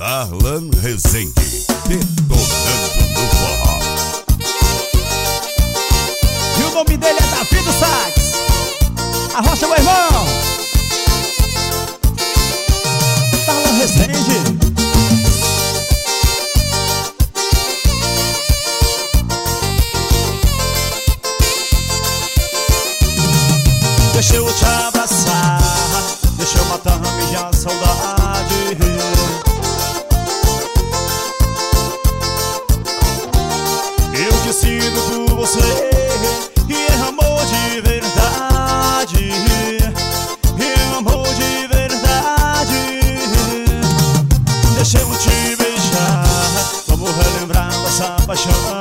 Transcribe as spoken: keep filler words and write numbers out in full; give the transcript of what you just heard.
Darlan Rezende, detonando no forró. E o nome dele é Davi do Sax. Arrocha, meu irmão. Darlan Rezende. Deixa eu te abraçar, deixa eu matar a minha saudade. Eu que sinto por você, e é amor de verdade, é amor de verdade. Deixa eu te beijar, vamos relembrar nossa paixão.